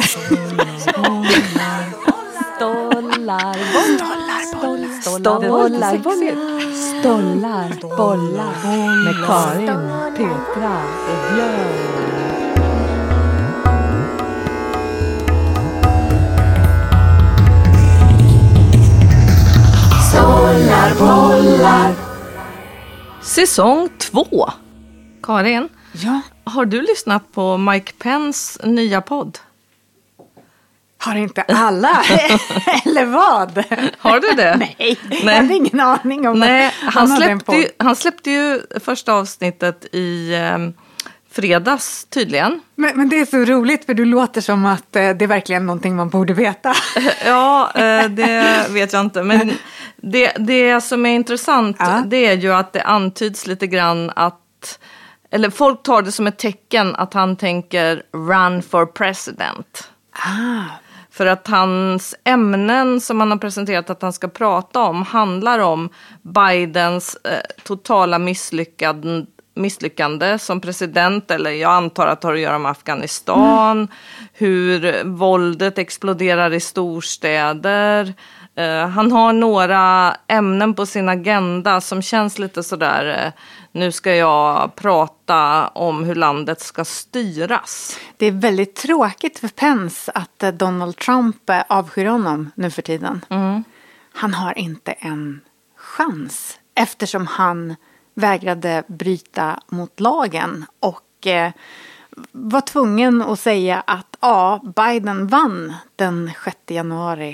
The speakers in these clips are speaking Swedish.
bollar med Karin, Petra och Björn. Bollar. Säsong 2. Karin, ja. Har du lyssnat på Mike Pence nya podd? Har inte alla? Eller vad? Har du det? Nej, jag hade ingen aning om det. Han släppte ju första avsnittet i fredags tydligen. Men det är så roligt för du låter som att det är verkligen någonting man borde veta. Ja, det vet jag inte. Men det som är intressant det är ju att det antyds lite grann att, eller folk tar det som ett tecken att han tänker run for president. För att hans ämnen som han har presenterat att han ska prata om handlar om Bidens totala misslyckande som president, eller jag antar att det har att göra med Afghanistan, hur våldet exploderar i storstäder. Han har några ämnen på sin agenda som känns lite sådär, nu ska jag prata om hur landet ska styras. Det är väldigt tråkigt för Pence att Donald Trump avskyr honom nu för tiden. Han har inte en chans eftersom han vägrade bryta mot lagen och var tvungen att säga att Biden vann den 6 januari.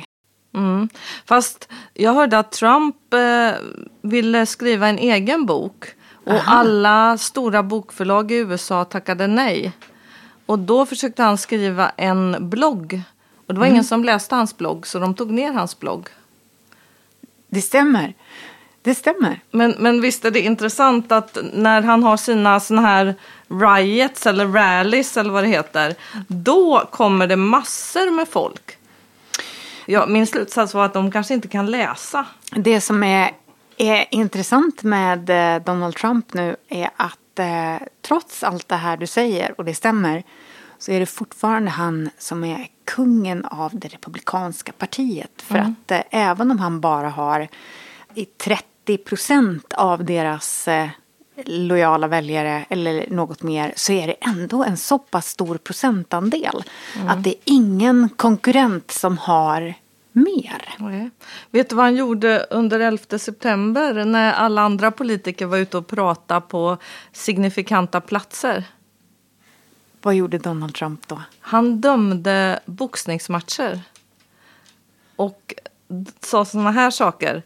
Fast jag hörde att Trump ville skriva en egen bok och alla stora bokförlag i USA tackade nej. Och då försökte han skriva en blogg och det var ingen som läste hans blogg så de tog ner hans blogg. Det stämmer. Men visst är det intressant att när han har sina såna här riots eller rallies eller vad det heter, då kommer det massor med folk. Ja, min slutsats var att de kanske inte kan läsa. Det som är intressant med Donald Trump nu är att trots allt det här du säger, och det stämmer, så är det fortfarande han som är kungen av det republikanska partiet. För att även om han bara har 30% av deras lojala väljare eller något mer, så är det ändå en så pass stor procentandel att det är ingen konkurrent som har mer. Okay. Vet du vad han gjorde under 11 september när alla andra politiker var ute och pratade på signifikanta platser? Vad gjorde Donald Trump då? Han dömde boxningsmatcher och sa såna här saker.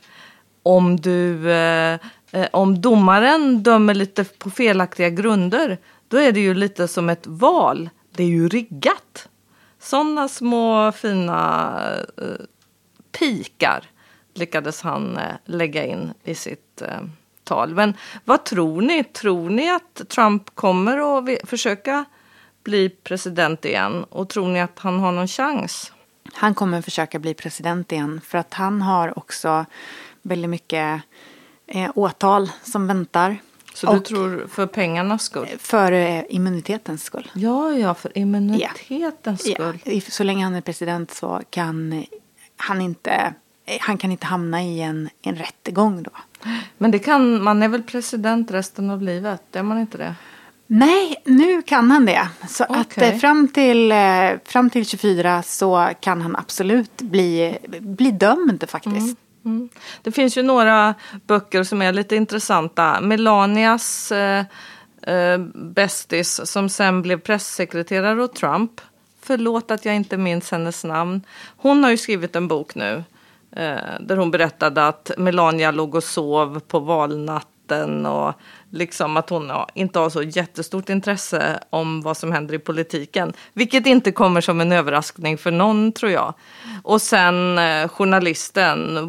Om domaren dömer lite på felaktiga grunder, då är det ju lite som ett val. Det är ju riggat. Sådana små fina pikar lyckades han lägga in i sitt tal. Men vad tror ni? Tror ni att Trump kommer att försöka bli president igen? Och tror ni att han har någon chans? Han kommer försöka bli president igen för att han har också väldigt mycket åtal som väntar. Så du tror för pengarnas skull? För immunitetens skull. Ja, för immunitetens skull. Ja. Så länge han är president så kan han kan inte hamna i en rättegång då. Men man är väl president resten av livet? Är man inte det? Nej, nu kan han det. Så att fram till 24 så kan han absolut bli dömd faktiskt. Det finns ju några böcker som är lite intressanta. Melanias bästis som sen blev pressekreterare åt Trump. Förlåt att jag inte minns hennes namn. Hon har ju skrivit en bok nu där hon berättade att Melania låg och sov på valnatten och liksom att hon inte har så jättestort intresse om vad som händer i politiken. Vilket inte kommer som en överraskning för någon, tror jag. Och sen journalisten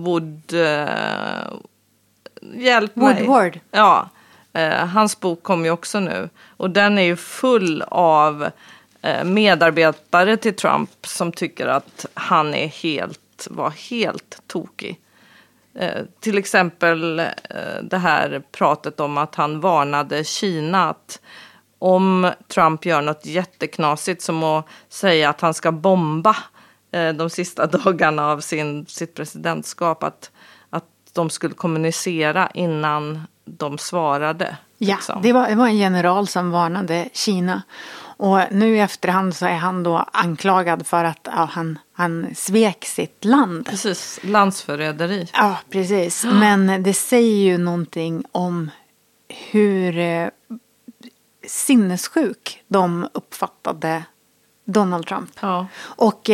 Woodward. Ja, hans bok kom ju också nu. Och den är ju full av medarbetare till Trump som tycker att han var helt tokig. Till exempel det här pratet om att han varnade Kina att om Trump gör något jätteknasigt som att säga att han ska bomba de sista dagarna av sitt presidentskap, att de skulle kommunicera innan de svarade. Ja, liksom. det var en general som varnade Kina. Och nu i efterhand så är han då anklagad för att han svek sitt land. Precis, landsförräderi. Ja, precis. Men det säger ju någonting om hur sinnessjuk de uppfattade Donald Trump. Ja. Och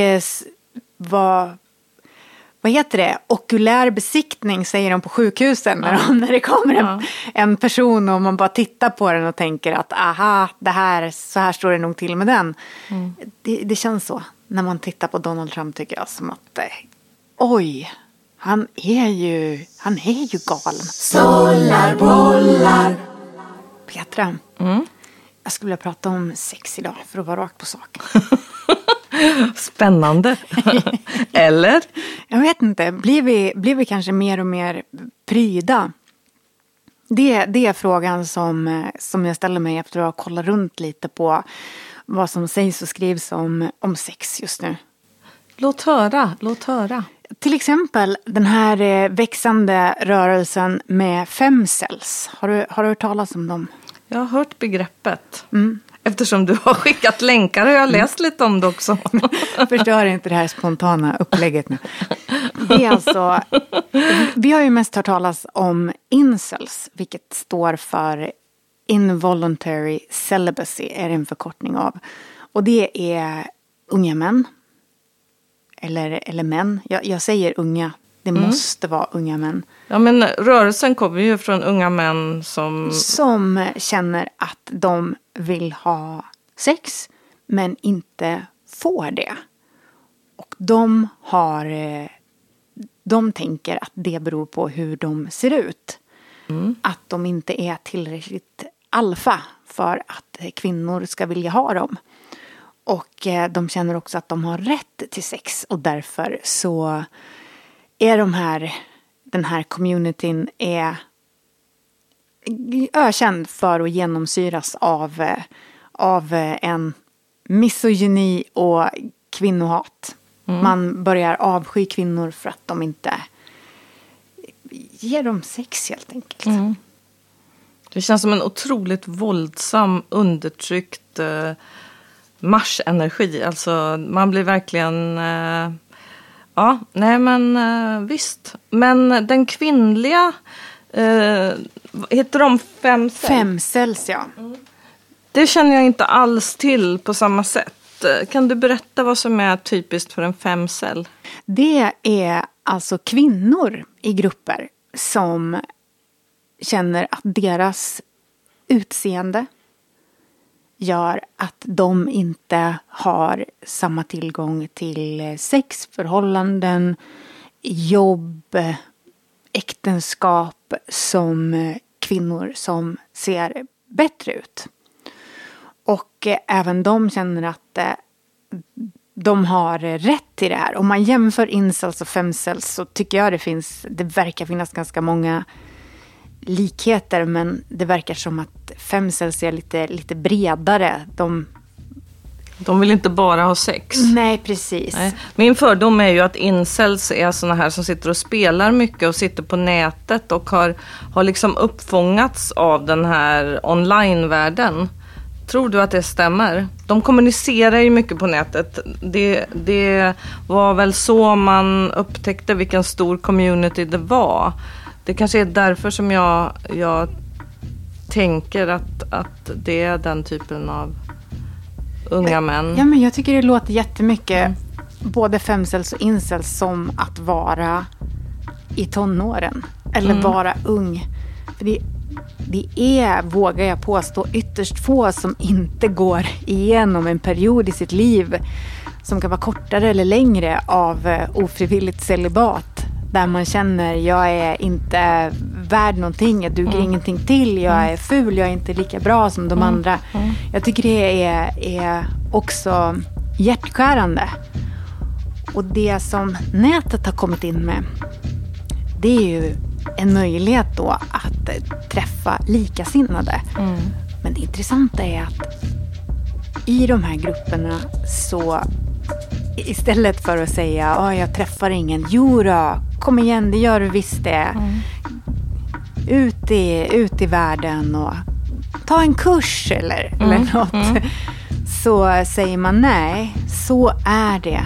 vad heter det? Okulär besiktning säger de på sjukhusen när det kommer en person och man bara tittar på den och tänker att aha, så här står det nog till med den. Det känns så när man tittar på Donald Trump, tycker jag, som att oj, han är ju galen. Stollar, bollar. Petra, jag skulle vilja prata om sex idag för att vara rakt på sak. Spännande. Eller? Jag vet inte. Blir vi kanske mer och mer pryda? Det är frågan som jag ställer mig efter att ha kollat runt lite på vad som sägs och skrivs om sex just nu. Låt höra. Till exempel den här växande rörelsen med femcells. Har du hört talas om dem? Jag har hört begreppet. Eftersom du har skickat länkar och jag har läst lite om det också. Förstör inte det här spontana upplägget nu. Det är alltså, vi har ju mest hört talas om incels, vilket står för involuntary celibacy, är en förkortning av. Och det är unga män. Eller män. Jag säger unga. Det måste vara unga män. Ja, men rörelsen kommer ju från unga män som känner att de vill ha sex men inte får det. Och de tänker att det beror på hur de ser ut. Att de inte är tillräckligt alfa för att kvinnor ska vilja ha dem. Och de känner också att de har rätt till sex. Och därför så är den här communityn är ökänd för att genomsyras av en misogyni och kvinnohat. Man börjar avsky kvinnor för att de inte ger dem sex, helt enkelt. Det känns som en otroligt våldsam, undertryckt marschenergi. Alltså man blir verkligen... visst. Men den kvinnliga, heter de femcells? Femcells, ja. Det känner jag inte alls till på samma sätt. Kan du berätta vad som är typiskt för en femcell? Det är alltså kvinnor i grupper som känner att deras utseende gör att de inte har samma tillgång till sexförhållanden, jobb, äktenskap som kvinnor som ser bättre ut. Och även de känner att de har rätt till det här. Om man jämför incels och femcells så tycker jag det verkar finnas ganska många likheter, men det verkar som att femcells är lite bredare. De vill inte bara ha sex. Nej, precis. Nej. Min fördom är ju att incels är såna här som sitter och spelar mycket och sitter på nätet och har liksom uppfångats av den här online-världen. Tror du att det stämmer? De kommunicerar ju mycket på nätet. Det var väl så man upptäckte vilken stor community det var. Det kanske är därför som jag tänker att det är den typen av unga män. Ja, men jag tycker det låter jättemycket både femcells och incels som att vara i tonåren. Eller vara ung. För det är, vågar jag påstå, ytterst få som inte går igenom en period i sitt liv som kan vara kortare eller längre av ofrivilligt celibat. Där man känner, jag är inte värd någonting, jag duger ingenting till, jag är ful, jag är inte lika bra som de andra. Jag tycker det är också hjärtskärande. Och det som nätet har kommit in med, det är ju en möjlighet då att träffa likasinnade. Men det intressanta är att i de här grupperna så istället för att säga jag träffar ingen, jo då, kom igen, det gör du visst det. Ut i världen och ta en kurs eller något. Så säger man nej, så är det.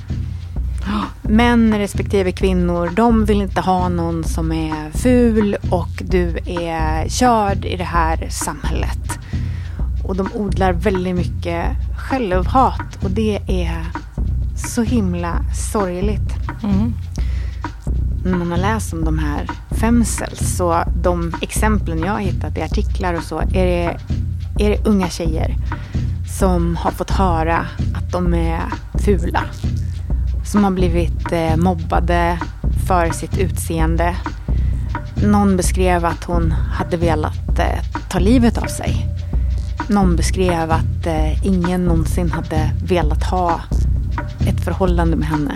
Män respektive kvinnor, de vill inte ha någon som är ful och du är körd i det här samhället. Och de odlar väldigt mycket självhat och det är så himla sorgligt. När man har läst om de här femcels, så de exemplen jag har hittat i artiklar och så är det unga tjejer som har fått höra att de är fula. Som har blivit mobbade för sitt utseende. Någon beskrev att hon hade velat ta livet av sig. Någon beskrev att ingen någonsin hade velat ha ett förhållande med henne.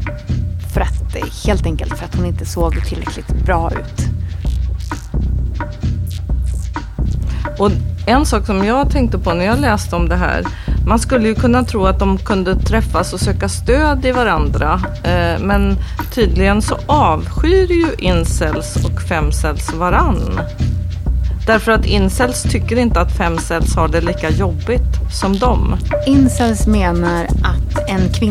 Helt enkelt för att hon inte såg tillräckligt bra ut. Och en sak som jag tänkte på när jag läste om det här, man skulle ju kunna tro att de kunde träffas och söka stöd i varandra, men tydligen så avskyr ju incels och femcels varann. Därför att incels tycker inte att femcels har det lika jobbigt som dem. Incels menar att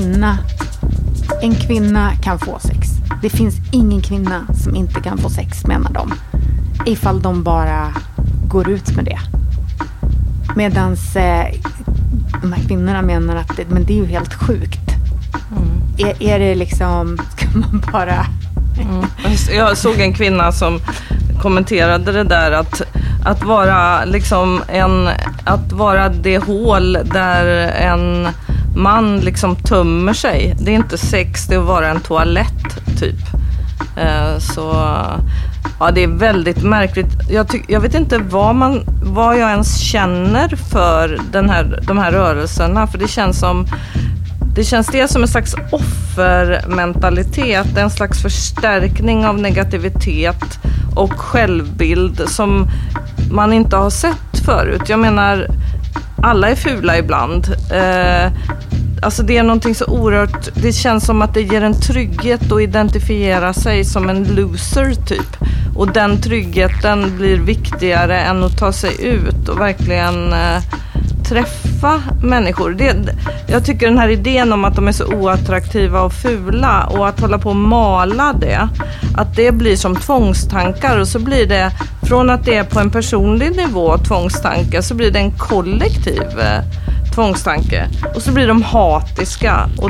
en kvinna kan få sex. Det finns ingen kvinna som inte kan få sex, menar de. Ifall de bara går ut med det. Medan de här kvinnorna menar att men det är ju helt sjukt. Är det liksom, ska man bara... Jag såg en kvinna som kommenterade det där att vara liksom att vara det hål där en man liksom tömmer sig. Det är inte sex, det är att vara en toalett typ. Så ja, det är väldigt märkligt. Jag vet inte vad jag ens känner för de här rörelserna, för det känns det som en slags offermentalitet, en slags förstärkning av negativitet och självbild som man inte har sett förut. Jag menar, alla är fula ibland. Alltså det är någonting så oerhört, det känns som att det ger en trygghet att identifiera sig som en loser typ. Och den tryggheten blir viktigare än att ta sig ut och verkligen träffa människor. Jag tycker den här idén om att de är så oattraktiva och fula och att hålla på och mala det, att det blir som tvångstankar, och så blir det, från att det är på en personlig nivå tvångstanke, så blir det en kollektiv tvångstanke, och så blir de hatiska, och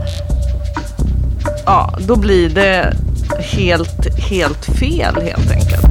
då blir det helt fel helt enkelt.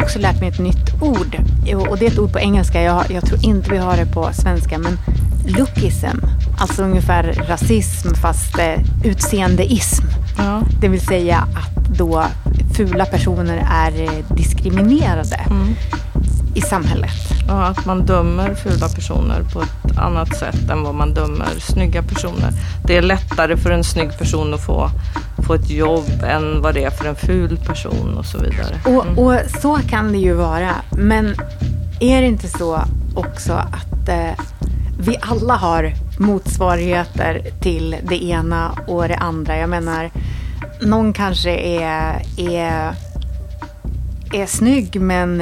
också lärt mig ett nytt ord. Och det är ett ord på engelska. Jag tror inte vi har det på svenska. Men lookism. Alltså ungefär rasism fast utseendeism. Ja. Det vill säga att då fula personer är diskriminerade i samhället. Ja, att man dömer fula personer på ett annat sätt än vad man dömer snygga personer. Det är lättare för en snygg person att få ett jobb än vad det är för en ful person och så vidare. Och så kan det ju vara. Men är det inte så också att vi alla har motsvarigheter till det ena och det andra? Jag menar, någon kanske är snygg men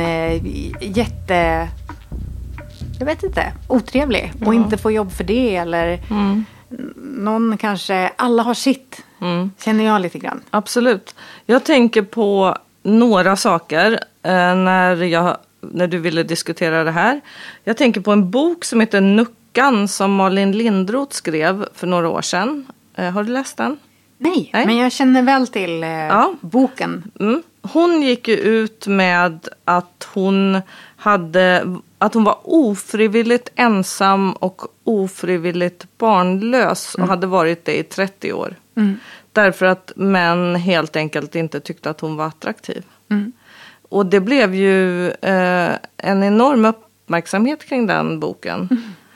jag vet inte, otrevlig och inte får jobb för det, eller någon kanske, alla har sitt, känner jag lite grann. Absolut. Jag tänker på några saker när du ville diskutera det här. Jag tänker på en bok som heter Nuckan som Malin Lindroth skrev för några år sedan. Har du läst den? Nej, men jag känner väl till boken. Hon gick ju ut med att hon var ofrivilligt ensam och ofrivilligt barnlös och hade varit det i 30 år. Därför att män helt enkelt inte tyckte att hon var attraktiv. Och det blev ju en enorm uppmärksamhet kring den boken.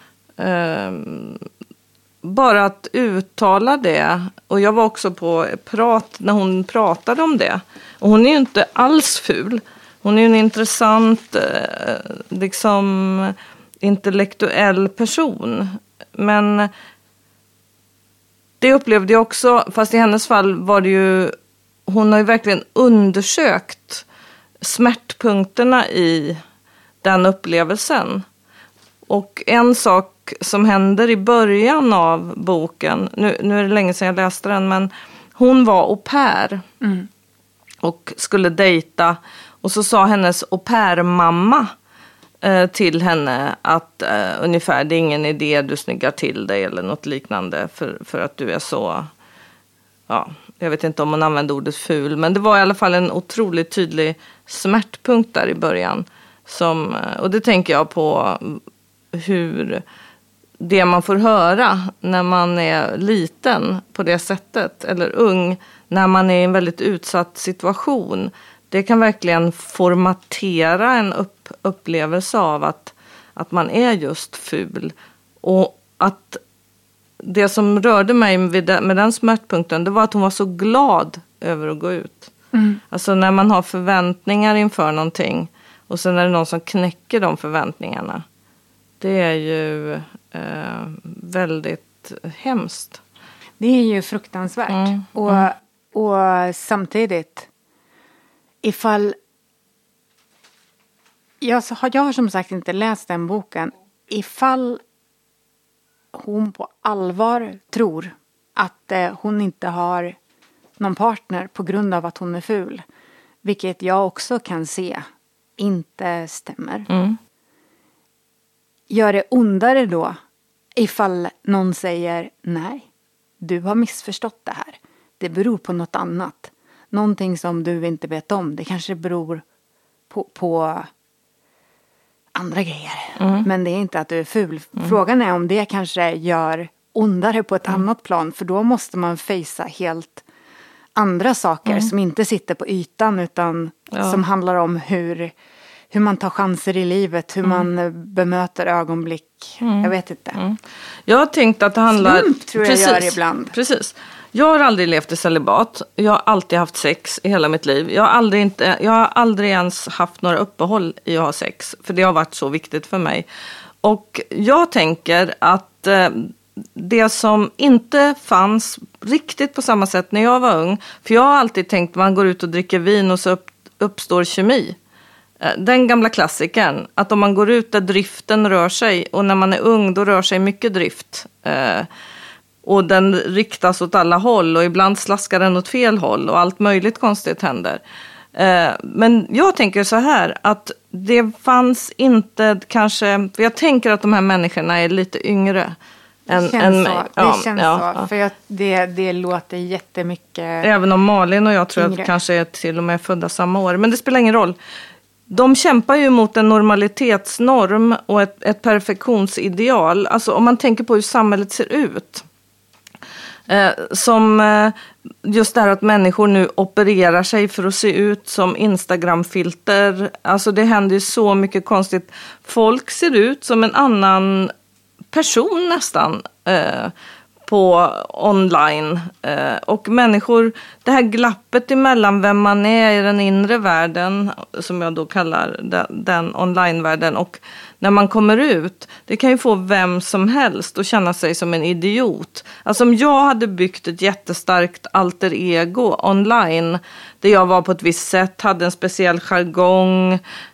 Bara att uttala det. Och jag var också på prat när hon pratade om det. Och hon är ju inte alls ful. Hon är ju en intressant intellektuell person. Men det upplevde jag också, fast i hennes fall var det ju, hon har ju verkligen undersökt smärtpunkterna i den upplevelsen. Och en sak som händer i början av boken, nu är det länge sedan jag läste den, men hon var au pair och skulle dejta. Och så sa hennes au pair-mamma till henne att ungefär, det är ingen idé, du snyggar till dig eller något liknande för att du är så, ja, jag vet inte om hon använde ordet ful, men det var i alla fall en otroligt tydlig smärtpunkt där i början. Och det tänker jag på hur det man får höra när man är liten på det sättet, eller ung, när man är i en väldigt utsatt situation, det kan verkligen formatera en upplevelse av att man är just ful. Och att det som rörde mig med den smärtpunkten, det var att hon var så glad över att gå ut. Alltså när man har förväntningar inför någonting och sen är det någon som knäcker de förväntningarna. Det är ju väldigt hemskt. Det är ju fruktansvärt. Och samtidigt, ifall jag har som sagt inte läst den boken. Ifall hon på allvar tror att hon inte har någon partner på grund av att hon är ful, vilket jag också kan se inte stämmer. Gör det ondare då ifall någon säger nej, du har missförstått det här. Det beror på något annat. Någonting som du inte vet om. Det kanske beror på andra grejer. Men det är inte att du är ful. Frågan är om det kanske gör ondare på ett annat plan. För då måste man fejsa helt andra saker som inte sitter på ytan, utan som handlar om hur man tar chanser i livet, hur man bemöter ögonblick. Jag vet inte. Jag har tänkt att det handlar... Slump tror jag gör ibland. Precis. Jag har aldrig levt i celibat. Jag har alltid haft sex i hela mitt liv. Jag har aldrig ens haft några uppehåll i att ha sex. För det har varit så viktigt för mig. Och jag tänker att det som inte fanns riktigt på samma sätt när jag var ung. För jag har alltid tänkt att man går ut och dricker vin och så uppstår kemi. Den gamla klassikern, att om man går ut där driften rör sig, och när man är ung då rör sig mycket drift, och den riktas åt alla håll och ibland slaskar den åt fel håll och allt möjligt konstigt händer. Men jag tänker så här, att det fanns inte kanske, för jag tänker att de här människorna är lite yngre än mig. Det känns så. För det låter jättemycket. Även om Malin och jag tror att kanske är till och med födda samma år. Men det spelar ingen roll. de kämpar ju mot en normalitetsnorm och ett perfektionsideal. Alltså om man tänker på hur samhället ser ut. Som just det här att människor nu opererar sig för att se ut som Instagram-filter. Alltså det händer ju så mycket konstigt. Folk ser ut som en annan person nästan på online. Och människor, det här glappet emellan vem man är i den inre världen, som jag då kallar den online-världen, och när man kommer ut, det kan ju få vem som helst att känna sig som en idiot. Alltså om jag hade byggt ett jättestarkt alter ego online, där jag var på ett visst sätt, hade en speciell jargong,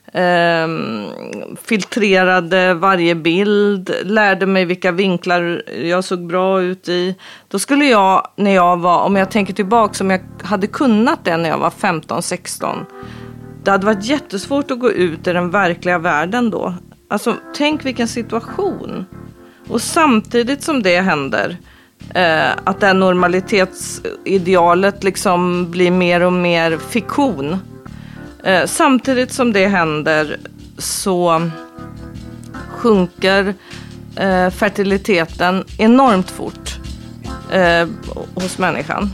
filtrerade varje bild, lärde mig vilka vinklar jag såg bra ut i. Då skulle jag, när jag var, om jag tänker tillbaka, som jag hade kunnat det när jag var 15-16, det hade varit jättesvårt att gå ut i den verkliga världen då. Alltså tänk vilken situation. Och samtidigt som det händer, att det här normalitetsidealet liksom blir mer och mer fiktion. Samtidigt som det händer så sjunker fertiliteten enormt fort hos människan.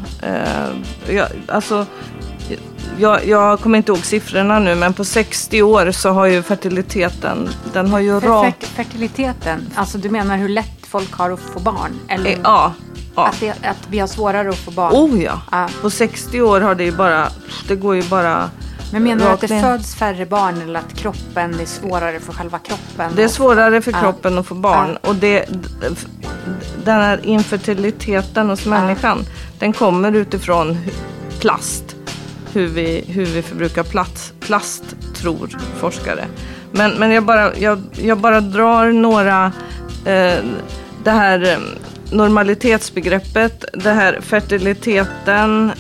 Jag kommer inte ihåg siffrorna nu, men på 60 år så har ju fertiliteten, den har ju Fertiliteten, alltså du menar hur lätt folk har att få barn? Eller ja. att vi har svårare att få barn? Oh ja. På 60 år har det ju bara, det går ju bara. Men menar du att det föds färre barn, eller att kroppen, det är svårare för själva kroppen? Det är svårare för kroppen att få barn. Och den här infertiliteten hos människan, den kommer utifrån plast. Hur vi förbrukar plast, tror forskare. Men jag bara drar några, det här normalitetsbegreppet, det här fertiliteten.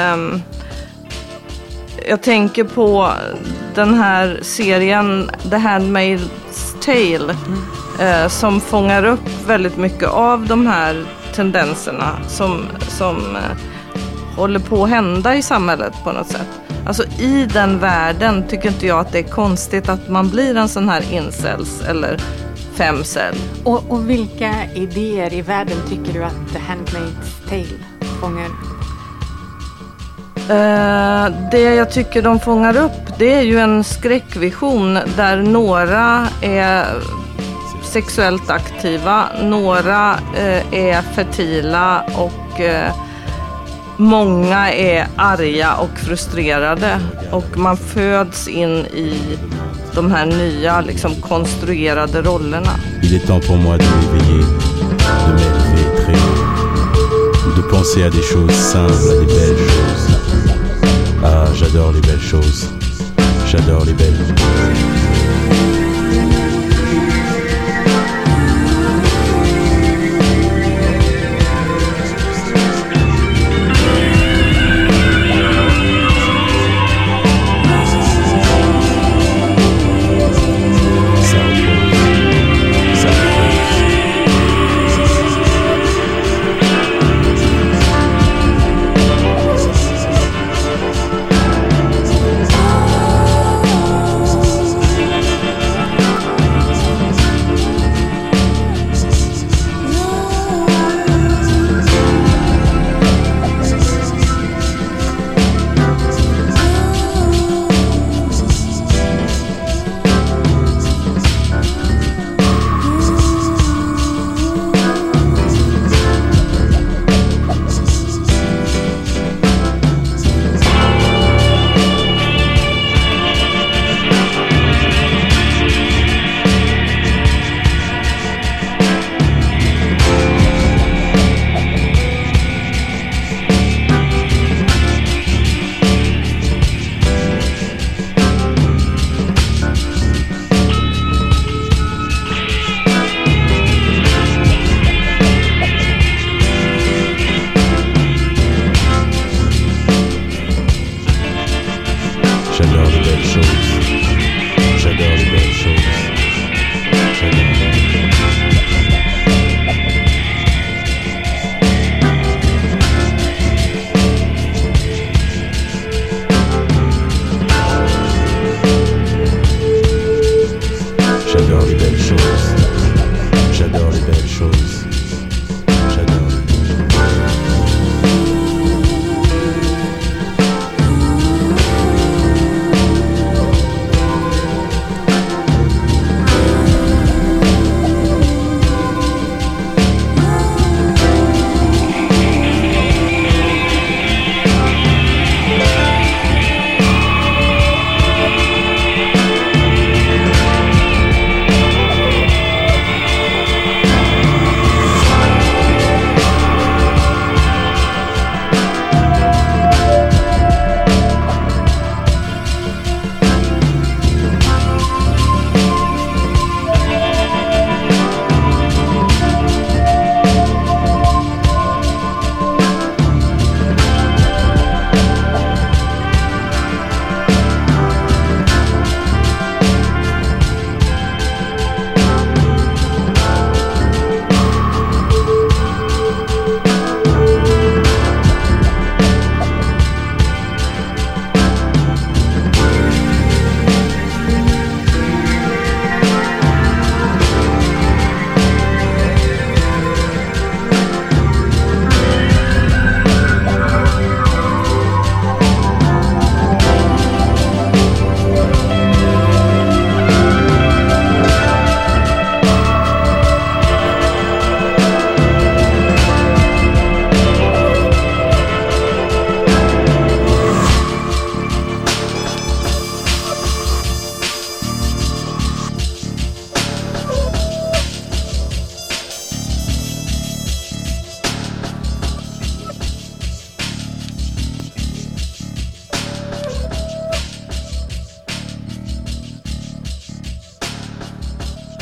Jag tänker på den här serien The Handmaid's Tale, som fångar upp väldigt mycket av de här tendenserna som håller på att hända i samhället på något sätt. Alltså i den världen tycker inte jag att det är konstigt att man blir en sån här incels eller femcell. Och vilka idéer i världen tycker du att The Handmaid's Tale fångar? Det jag tycker de fångar upp, det är ju en skräckvision där några är sexuellt aktiva, några är fertila och många är arga och frustrerade, och man föds in i de här nya liksom konstruerade rollerna. Il est temps pour moi de m'éveiller, de m'élever très haut, de penser à des choses simples, à des belles choses. Ah, j'adore les belles choses. J'adore les belles choses.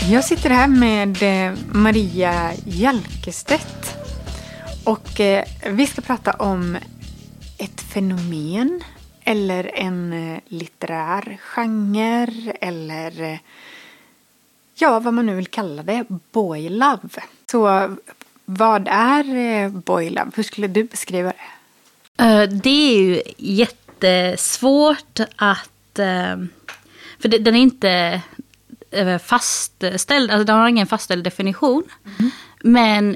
Jag sitter här med Maria Hjelkestedt och vi ska prata om ett fenomen eller en litterär genre eller vad man nu vill kalla det, boy love. Så vad är boy love? Hur skulle du beskriva det? Det är ju jättesvårt att... För den är inte fastställd, alltså den har ingen fastställd definition. Men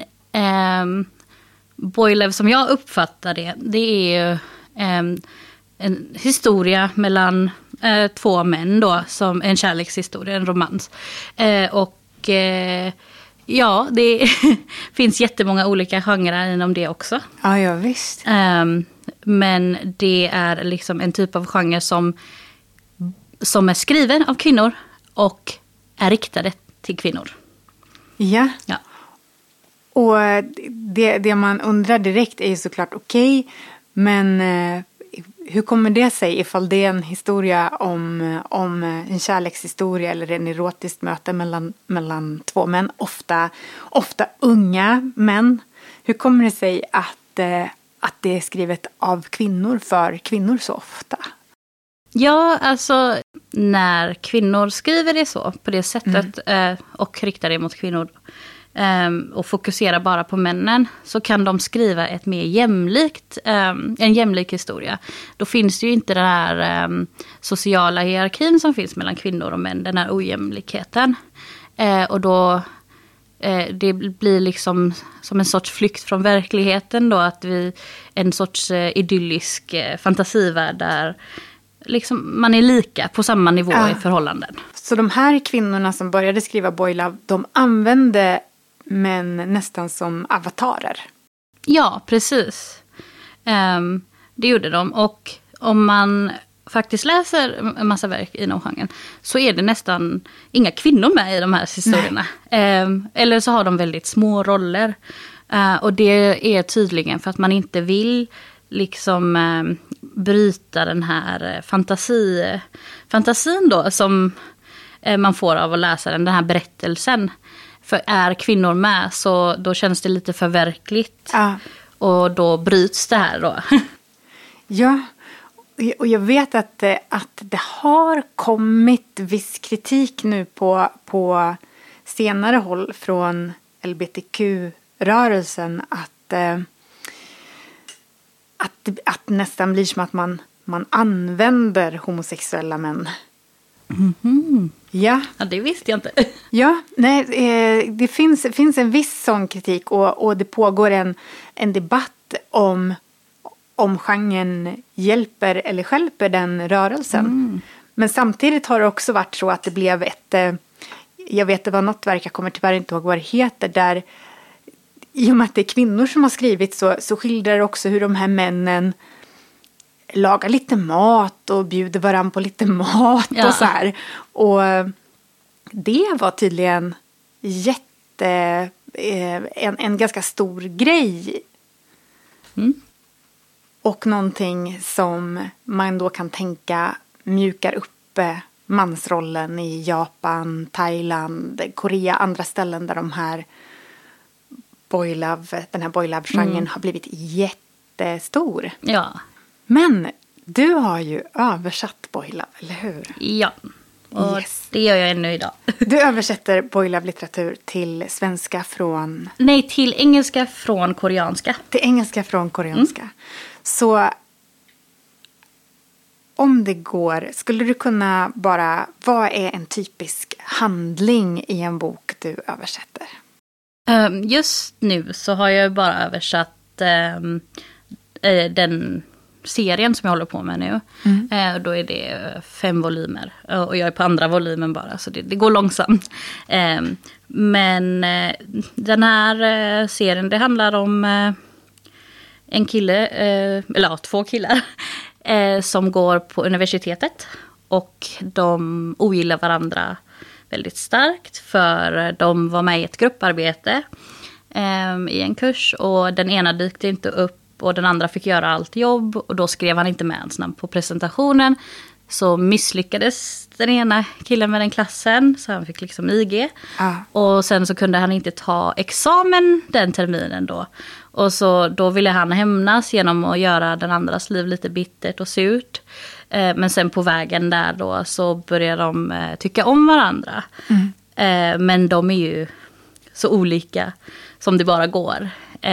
boy love som jag uppfattar det är ju en historia mellan två män då, som en kärlekshistoria, en romans. Det finns jättemånga olika genrer inom det också. Ja, visst. Men det är liksom en typ av genre som är skriven av kvinnor och är riktade till kvinnor. Ja. Och det man undrar direkt är ju såklart okej, men hur kommer det sig ifall det är en historia om en kärlekshistoria eller en erotiskt möte mellan två män, ofta unga män? Hur kommer det sig att det är skrivet av kvinnor för kvinnor så ofta? Ja, alltså när kvinnor skriver det så på det sättet och riktar det mot kvinnor och fokuserar bara på männen, så kan de skriva ett mer en jämlik historia. Då finns det ju inte den här sociala hierarkin som finns mellan kvinnor och män, den här ojämlikheten. Och då det blir liksom som en sorts flykt från verkligheten då, att en sorts idyllisk fantasivärld där liksom man är lika på samma nivå i förhållanden. Så de här kvinnorna som började skriva boy love, de använde män nästan som avatarer? Ja, precis. Det gjorde de. Och om man faktiskt läser en massa verk inom genren, så är det nästan inga kvinnor med i de här historierna. Eller så har de väldigt små roller. Och det är tydligen för att man inte vill liksom bryta den här fantasin då som man får av att läsa den här berättelsen. För är kvinnor med, så då känns det lite för verkligt. Ja. Och då bryts det här då. Ja, och jag vet att det har kommit viss kritik nu på senare håll från LGBTQ-rörelsen att nästan blir som att man använder homosexuella män. Mm-hmm. Ja, det visste jag inte. Ja, nej, det finns en viss sån kritik och det pågår en debatt om genren hjälper eller stjälper den rörelsen. Men samtidigt har det också varit så att det blev jag vet det var något verk, jag kommer tyvärr inte ihåg vad det heter, där i och med att det är kvinnor som har skrivit så skildrar det också hur de här männen lagar lite mat och bjuder varann på lite mat och så här. Och det var tydligen en ganska stor grej. Och någonting som man då kan tänka mjukar upp mansrollen i Japan, Thailand, Korea, andra ställen där den här boy love-genren har blivit jättestor. Ja. Men du har ju översatt boy love, eller hur? Ja, och det gör jag ännu idag. Du översätter boy love-litteratur till svenska från... Nej, till engelska från koreanska. Till engelska från koreanska. Så om det går, skulle du kunna bara... Vad är en typisk handling i en bok du översätter? Just nu så har jag bara översatt den serien som jag håller på med nu. Då är det 5 volymer. Och jag är på andra volymen bara, så det går långsamt. Men den här serien, det handlar om en kille, eller 2 killar, som går på universitetet. Och de ogillar varandra väldigt starkt, för de var med i ett grupparbete i en kurs. Och den ena dykte inte upp och den andra fick göra allt jobb. Och då skrev han inte med hans namn på presentationen. så misslyckades den ena killen med den klassen, så han fick liksom IG. Och sen så kunde han inte ta examen den terminen då. Och så då ville han hämnas genom att göra den andras liv lite bittert och surt. Men sen på vägen där då så började de tycka om varandra. Men de är ju så olika som det bara går.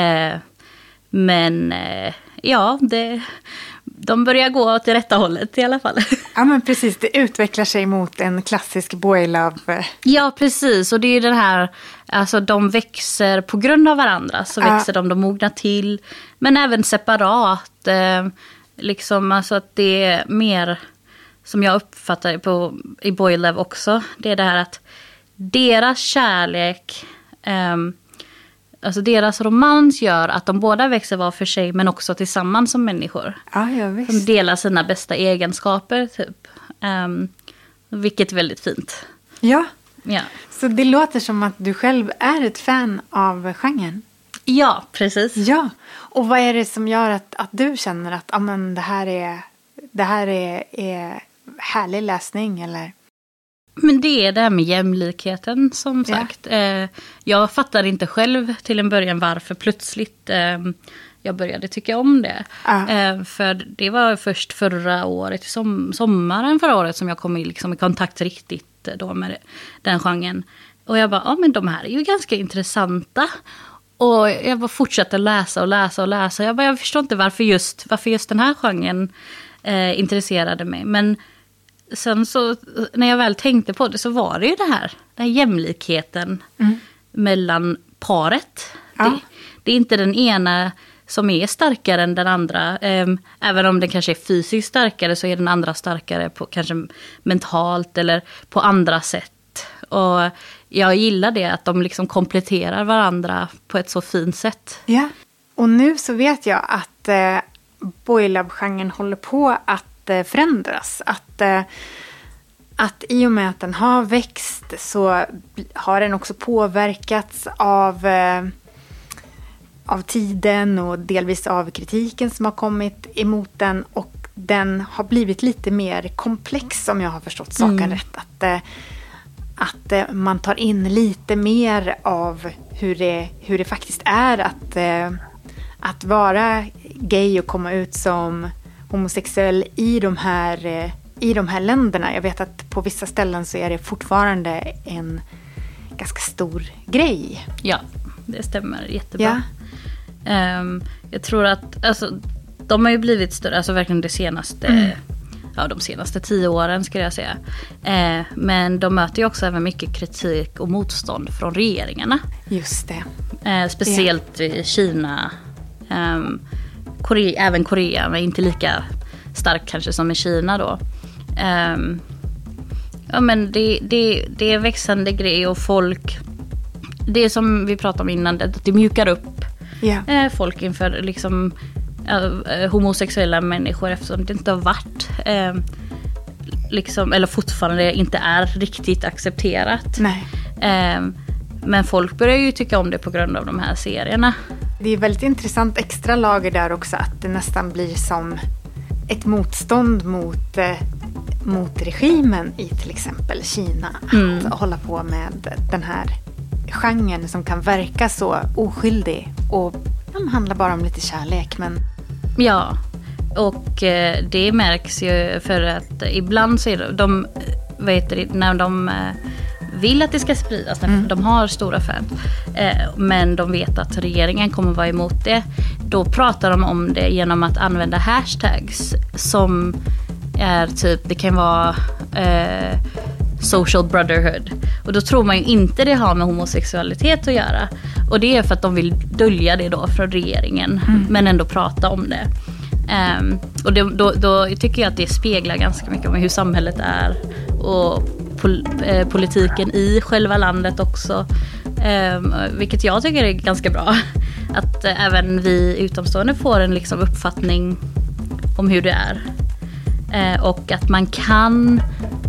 Men ja, de börjar gå åt det rätta hållet i alla fall. Ja, men precis. Det utvecklar sig mot en klassisk boy love. Ja, precis. Och det är den här, alltså de växer på grund av varandra. Så växer de mognar till. Men även separat. Liksom, alltså att det är mer, som jag uppfattar i boy love också. Det är det här att deras kärlek, alltså deras romans gör att de båda växer var för sig men också tillsammans som människor. Ja, visst. De delar sina bästa egenskaper typ. Vilket är väldigt fint. Ja. Ja. Så det låter som att du själv är ett fan av genren. Ja, precis. Ja. Och vad är det som gör att du känner att amen, det här är härlig läsning eller? Men det är det här med jämlikheten som sagt. Jag fattade inte själv till en början varför plötsligt jag började tycka om det. För det var först förra året, sommaren förra året som jag kom i kontakt riktigt då med den genren. Och jag bara, men de här är ju ganska intressanta. Och jag bara fortsatte läsa. Jag förstår inte varför just den här genren intresserade mig. Men sen så, när jag väl tänkte på det så var det ju den här jämlikheten mellan paret. Det är inte den ena som är starkare än den andra. Även om den kanske är fysiskt starkare så är den andra starkare på kanske mentalt eller på andra sätt. Och jag gillar det att de liksom kompletterar varandra på ett så fint sätt. Ja, och nu så vet jag att boy love-genren håller på att förändras. Att i och med att den har växt så har den också påverkats av tiden och delvis av kritiken som har kommit emot den. Och den har blivit lite mer komplex om jag har förstått saken rätt. Att man tar in lite mer av hur det faktiskt är att vara gay och komma ut som homosexuell i de här länderna. Jag vet att på vissa ställen så är det fortfarande en ganska stor grej. Ja, det stämmer jättebra. Ja. Jag tror att alltså, de har ju blivit större, alltså verkligen de senaste 10 åren skulle jag säga. Men de möter ju också även mycket kritik och motstånd från regeringarna. Just det. Speciellt i Kina. Även Korea, men inte lika starkt kanske som i Kina då. Ja, men det är växande grej och folk, det är som vi pratade om innan, det mjukar upp folk inför liksom homosexuella människor eftersom det inte har varit liksom, eller fortfarande inte är riktigt accepterat. Nej. Men folk börjar ju tycka om det på grund av de här serierna. Det är väldigt intressant extra lager där också att det nästan blir som ett motstånd mot regimen i till exempel Kina. Att hålla på med den här genren som kan verka så oskyldig och handlar bara om lite kärlek. Men... Ja, och det märks ju för att ibland så är de när de vill att det ska spridas, de har stora fans, men de vet att regeringen kommer vara emot det. Då pratar de om det genom att använda hashtags som är typ, det kan vara social brotherhood. Och då tror man ju inte det har med homosexualitet att göra. Och det är för att de vill dölja det då från regeringen, men ändå prata om det. Och då tycker jag att det speglar ganska mycket om hur samhället är och politiken i själva landet också. Vilket jag tycker är ganska bra. Att även vi utomstående får en liksom uppfattning om hur det är. Och att man kan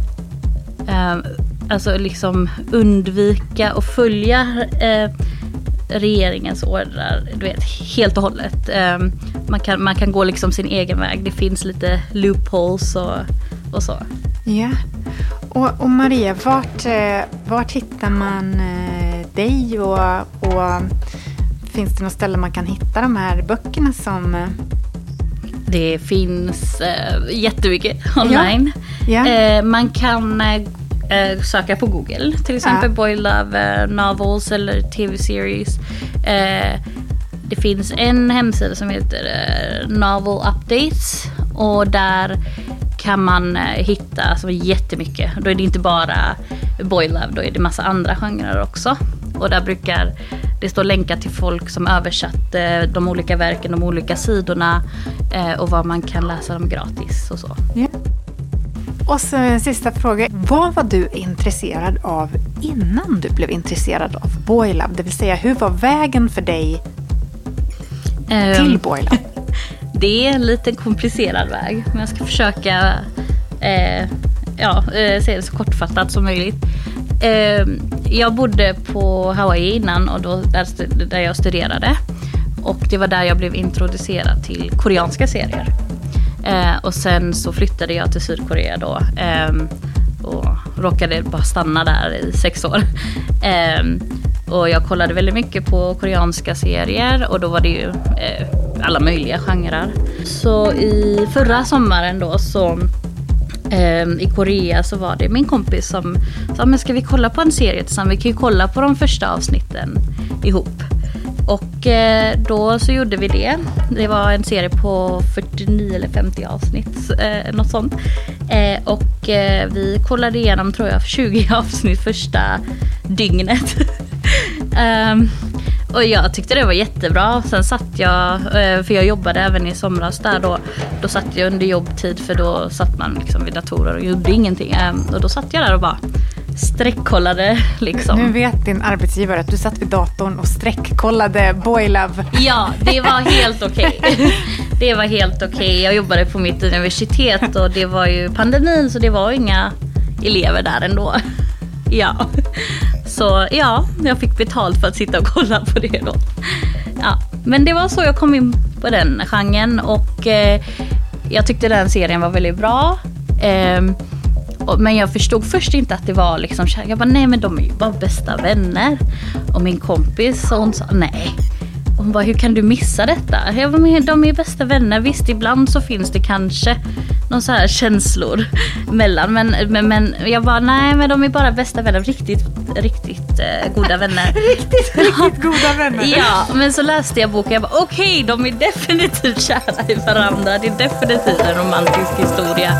alltså liksom undvika och följa regeringens ordrar, du vet, helt och hållet. Man kan gå liksom sin egen väg. Det finns lite loopholes och så. Ja. Och Maria, vart hittar man dig och finns det något ställe man kan hitta de här böckerna som... Det finns jättemycket online. Ja. Man kan söka på Google, till exempel Boy Love Novels eller TV-series. Det finns en hemsida som heter Novel Updates, och där kan man hitta alltså jättemycket. Då är det inte bara Boy Love, då är det massa andra genrer också. Och där brukar det stå länkar till folk som översatt de olika verken, de olika sidorna, och vad man kan läsa dem gratis och så. Ja. Och så en sista fråga. Vad var du intresserad av innan du blev intresserad av Boy Love? Det vill säga, hur var vägen för dig till Boy Love? Det är en lite komplicerad väg, men jag ska försöka säga det så kortfattat som möjligt. Jag bodde på Hawaii innan, och då där jag studerade. Och det var där jag blev introducerad till koreanska serier. Och sen så flyttade jag till Sydkorea då. Och råkade bara stanna där i 6 år. Och jag kollade väldigt mycket på koreanska serier, och då var det ju alla möjliga genrer. Så i förra sommaren då så i Korea så var det min kompis som sa, men ska vi kolla på en serie tillsammans? Vi kan ju kolla på de första avsnitten ihop. Och då så gjorde vi det. Det var en serie på 49 eller 50 avsnitt, något sånt. Och vi kollade igenom, tror jag, 20 avsnitt första dygnet. Och jag tyckte det var jättebra. Sen satt jag, för jag jobbade även i somras där då satt jag under jobbtid, för då satt man liksom vid datorer och gjorde ingenting. Och då satt jag där och bara sträckkollade liksom. Nu vet din arbetsgivare att du satt vid datorn och sträckkollade Boy Love. Ja, det var helt okej. Det var helt okej. Jag jobbade på mitt universitet, och det var ju pandemin, så det var inga elever där ändå. Ja. Så ja, jag fick betalt för att sitta och kolla på det då. Ja, men det var så jag kom in på den genren, och jag tyckte den serien var väldigt bra. Men jag förstod först inte att det var liksom, jag bara, nej men de är ju bara bästa vänner. Och min kompis, och hon sa nej. Och hon bara, hur kan du missa detta? Jag bara, de är ju bästa vänner. Visst, ibland så finns det kanske någon så här känslor mellan. Men jag bara, nej men de är bara bästa vänner. Riktigt goda vänner. riktigt goda vänner. Ja, men så läste jag boken och jag bara, okej, de är definitivt kära i varandra. Det är definitivt en romantisk historia.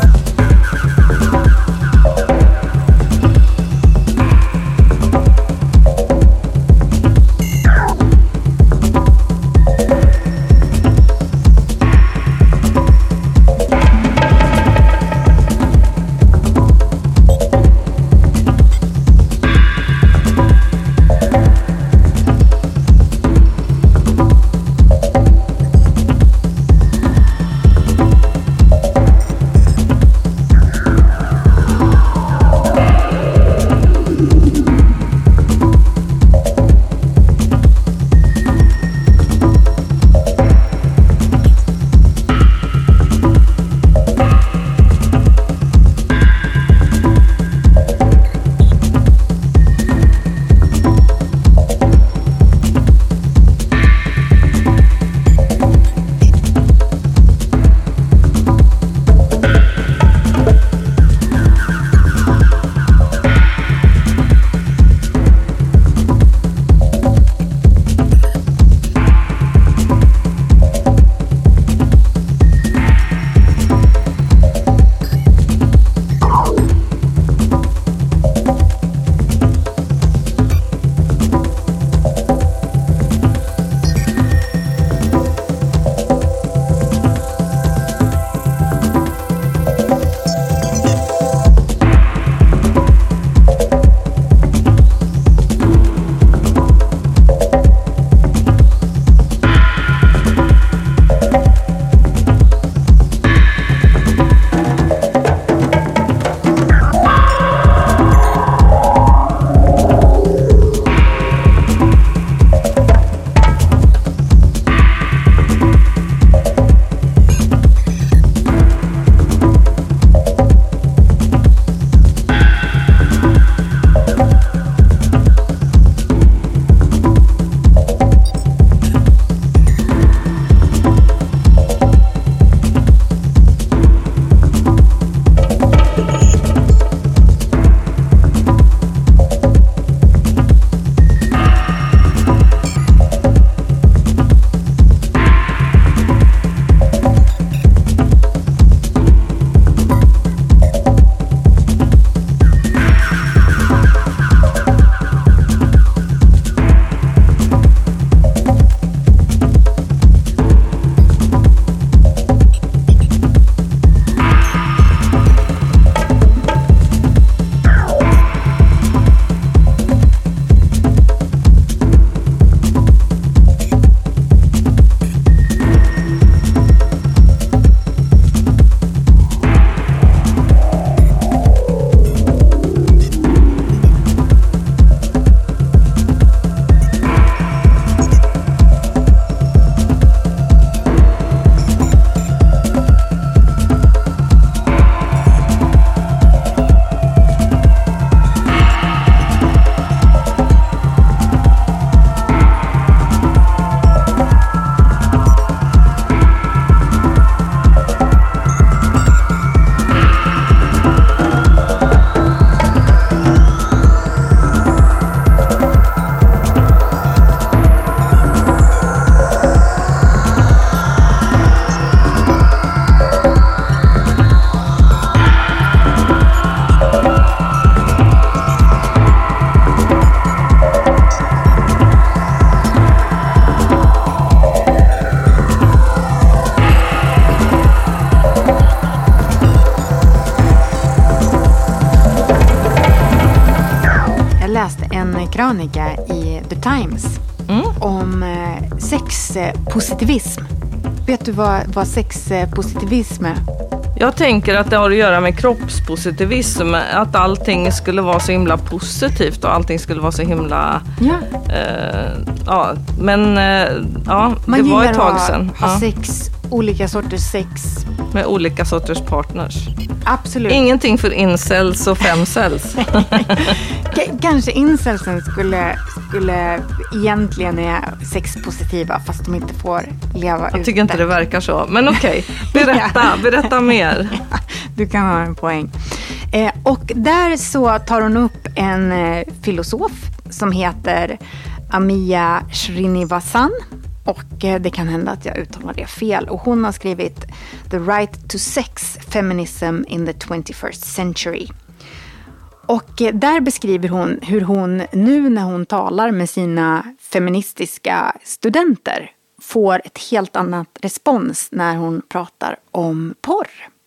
krönika i The Times om sexpositivism. Vet du vad sexpositivism är? Jag tänker att det har att göra med kroppspositivism. Att allting skulle vara så himla positivt och allting skulle vara så himla... Ja. Det var ett tag sedan. Man ha sex, olika sorters sex. Med olika sorters partners. Absolut. Ingenting för incels och femcells. Kanske incelsen skulle egentligen är sexpositiva fast de inte får leva ute. Jag tycker inte det verkar så. Men okej, berätta mer. Du kan ha en poäng. Och där så tar hon upp en filosof som heter Amiya Srinivasan. Och det kan hända att jag uttalar det fel. Och hon har skrivit The Right to Sex, Feminism in the 21st Century. Och där beskriver hon hur hon nu när hon talar med sina feministiska studenter får ett helt annat respons när hon pratar om porr.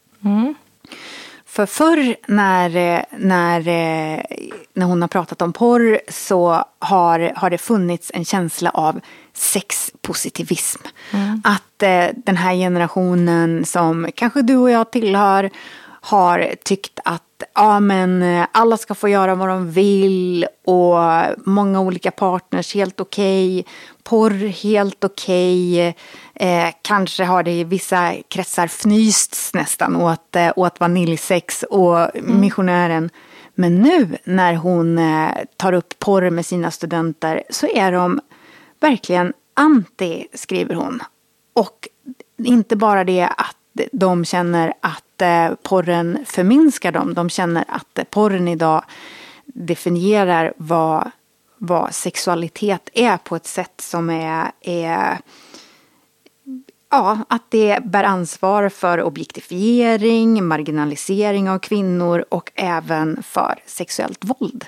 För förr när hon har pratat om porr så har det funnits en känsla av sexpositivism. Att den här generationen som kanske du och jag tillhör har tyckt att alla ska få göra vad de vill och många olika partners helt okej. Porr helt okej. Kanske har det i vissa kretsar fnysts nästan åt vaniljsex och missionären. Men nu när hon tar upp porr med sina studenter så är de verkligen anti, skriver hon. Och inte bara det att de känner att porren förminskar dem. De känner att porren idag definierar vad sexualitet är på ett sätt som är att det bär ansvar för objektifiering, marginalisering av kvinnor och även för sexuellt våld.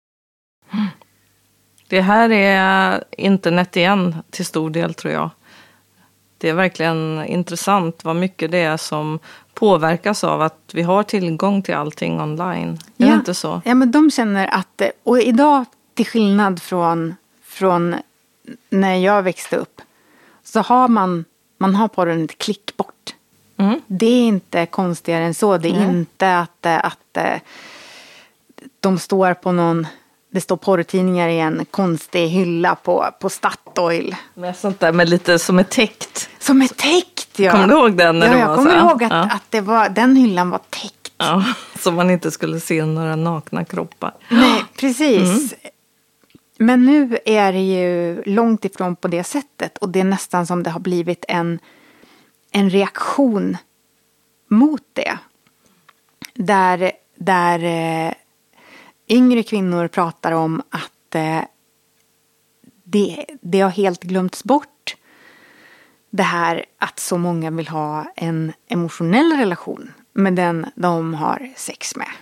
Det här är internet igen till stor del, tror jag. Det är verkligen intressant vad mycket det är som påverkas av att vi har tillgång till allting online. Är det inte så? Ja, men de känner att, och idag till skillnad från när jag växte upp, så har man har porren ett klick bort. Det är inte konstigare än så. Det är inte att de står på det står porrtidningar i en konstig hylla på Statoil. Med sånt där med lite som är täckt. Som är täckt, ja. Kommer du ihåg den? Jag kommer ihåg att den hyllan var täckt. Ja, så man inte skulle se några nakna kroppar. Nej, precis. Men nu är det ju långt ifrån på det sättet. Och det är nästan som det har blivit en reaktion mot det. Där yngre kvinnor pratar om att det har helt glömts bort. Det här att så många vill ha en emotionell relation med den de har sex med.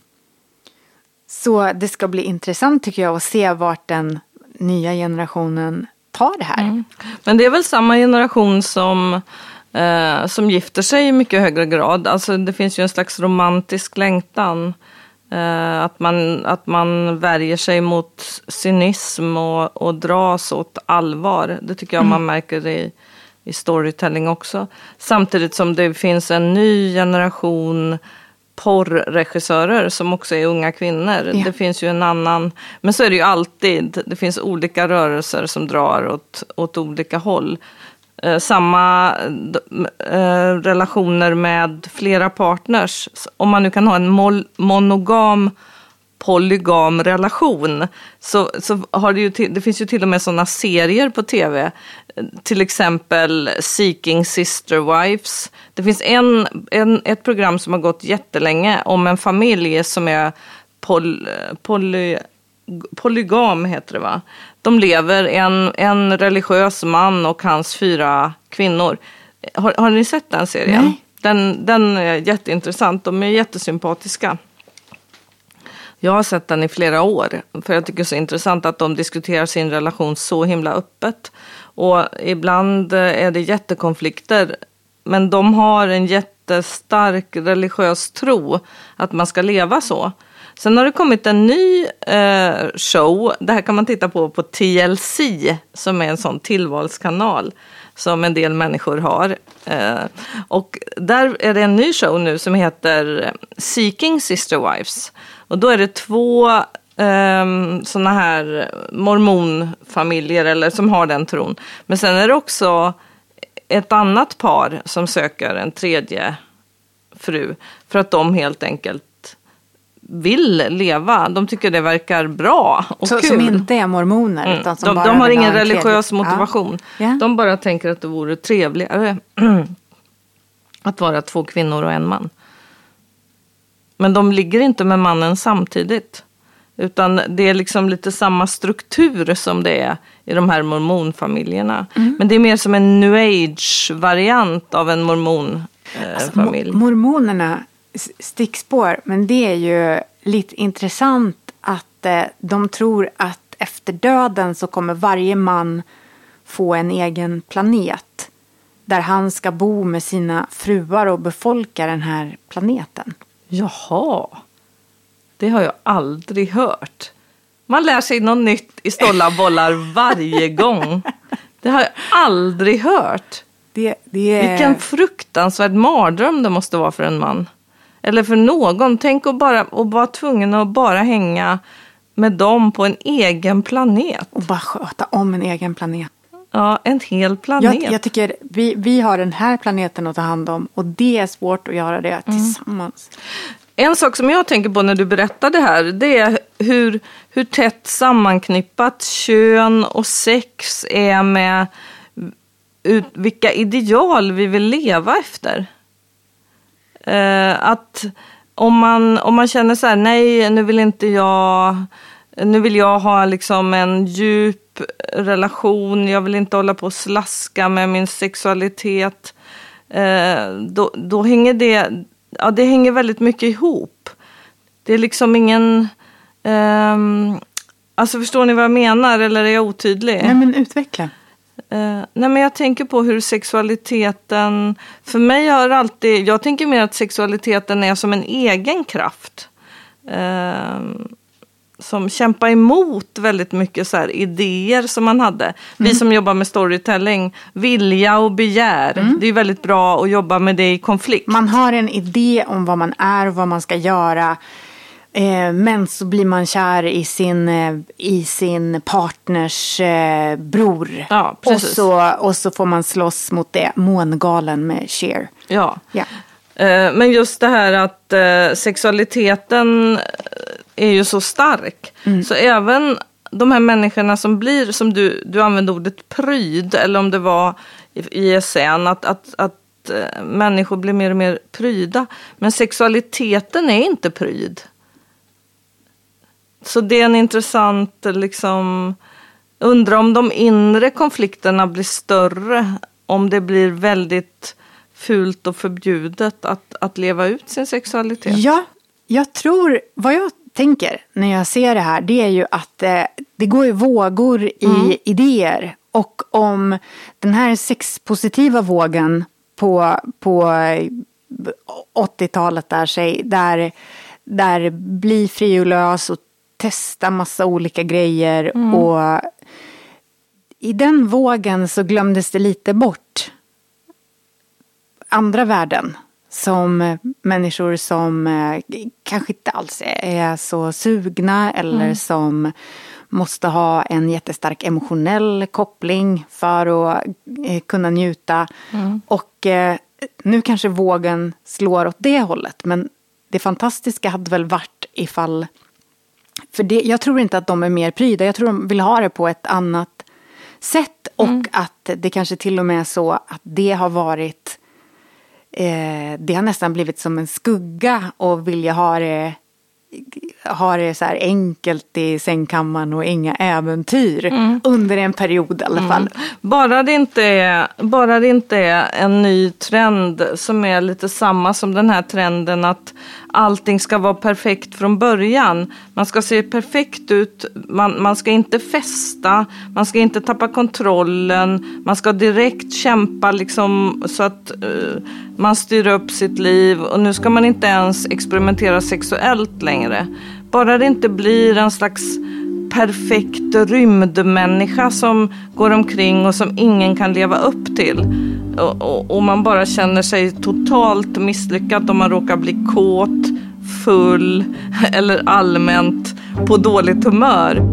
Så det ska bli intressant, tycker jag, att se vart den nya generationen tar det här. Men det är väl samma generation som gifter sig i mycket högre grad. Alltså det finns ju en slags romantisk längtan. Att man värjer sig mot cynism och dras åt allvar. Det tycker jag man märker i storytelling också. Samtidigt som det finns en ny generation porrregissörer som också är unga kvinnor. Ja. Det finns ju en annan, men så är det ju alltid. Det finns olika rörelser som drar åt olika håll. Samma relationer med flera partners. Om man nu kan ha en polygam relation så har det finns ju till och med sådana serier på tv. Till exempel Seeking Sister Wives. Det finns ett program som har gått jättelänge om en familj som är polygam, heter det, va? De lever en religiös man och hans 4 kvinnor. Har ni sett den serien? Nej. Den är jätteintressant. De är jättesympatiska. Jag har sett den i flera år. För jag tycker det är så intressant att de diskuterar sin relation så himla öppet. Och ibland är det jättekonflikter. Men de har en jättestark religiös tro att man ska leva så. Sen har det kommit en ny show. Det här kan man titta på TLC, som är en sån tillvalskanal som en del människor har. Och där är det en ny show nu som heter Seeking Sister Wives. Och då är det 2 såna här mormonfamiljer eller som har den tron. Men sen är det också ett annat par som söker en tredje fru för att de helt enkelt vill leva. De tycker det verkar bra och kul. Som inte är mormoner. Utan som de har ingen religiös motivation. Ja. Yeah. De bara tänker att det vore trevligare att vara 2 kvinnor och en man. Men de ligger inte med mannen samtidigt. Utan det är liksom lite samma struktur som det är i de här mormonfamiljerna. Men det är mer som en new age-variant av en mormonfamilj. Mormonerna, stickspår, men det är ju lite intressant att de tror att efter döden så kommer varje man få en egen planet. Där han ska bo med sina fruar och befolka den här planeten. Jaha. Det har jag aldrig hört. Man lär sig något nytt i Stolla bollar varje gång. Det har jag aldrig hört. Vilken fruktansvärd mardröm det måste vara för en man. Eller för någon. Tänk att vara tvungen att bara hänga med dem på en egen planet. Och bara sköta om en egen planet. Ja, en hel planet. Jag tycker vi har den här planeten att ta hand om. Och det är svårt att göra det tillsammans. En sak som jag tänker på när du berättar det här, det är hur tätt sammanknippat kön och sex är med vilka ideal vi vill leva efter. Att om man känner så här, nej, nu vill jag ha liksom en djup relation, jag vill inte hålla på och slaska med min sexualitet, då hänger det hänger väldigt mycket ihop. Det är liksom ingen... alltså förstår ni vad jag menar? Eller är jag otydlig? Nej, men utveckla. Nej, men jag tänker på hur sexualiteten... För mig har alltid... Jag tänker mer att sexualiteten är som en egen kraft. Som kämpar emot väldigt mycket så här idéer som man hade. Vi som jobbar med storytelling, vilja och begär. Det är väldigt bra att jobba med det i konflikt. Man har en idé om vad man är och vad man ska göra. Men så blir man kär i sin partners bror. Ja, precis. Och så får man slåss mot det. Mångalen med Cher. Ja. Men just det här att sexualiteten är ju så stark. Så även de här människorna som blir, som du använde ordet pryd, eller om det var i ESN, att människor blir mer och mer pryda. Men sexualiteten är inte pryd. Så det är en intressant, liksom, undra om de inre konflikterna blir större, om det blir väldigt fult och förbjudet att leva ut sin sexualitet. Ja, jag tror, vad jag tänker när jag ser det här, det är ju att det går i vågor i idéer. Och om den här sexpositiva vågen på 80-talet där bli fri och lös och testa massa olika grejer. Och i den vågen så glömdes det lite bort andra värden. Som människor som kanske inte alls är så sugna eller som måste ha en jättestark emotionell koppling för att kunna njuta. Och nu kanske vågen slår åt det hållet. Men det fantastiska hade väl varit ifall... För jag tror inte att de är mer pryda. Jag tror de vill ha det på ett annat sätt. Och att det kanske till och med är så att det har varit... det har nästan blivit som en skugga och vilja ha det så här enkelt i sängkammaren och inga äventyr under en period i alla fall. Bara det inte är en ny trend som är lite samma som den här trenden att allting ska vara perfekt från början. Man ska se perfekt ut, man ska inte festa, man ska inte tappa kontrollen, man ska direkt kämpa liksom, så att man styr upp sitt liv. Och nu ska man inte ens experimentera sexuellt längre. Bara det inte blir en slags perfekt rymdmänniska som går omkring och som ingen kan leva upp till. Och man bara känner sig totalt misslyckad om man råkar bli kåt, full eller allmänt på dåligt humör.